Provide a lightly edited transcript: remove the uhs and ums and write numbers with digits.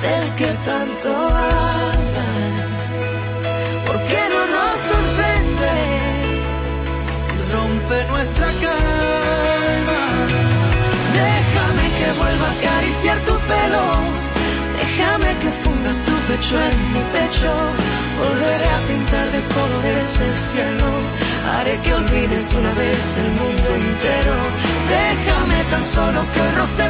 del que tanto hablan. ¿Por qué no nos sorprende si rompe nuestra calma? Déjame que vuelva a acariciar tu pelo, déjame que funda tu pecho en mi pecho. Volveré a pintar de colores el cielo, haré que olvides de una vez el mundo entero. Déjame tan solo que roce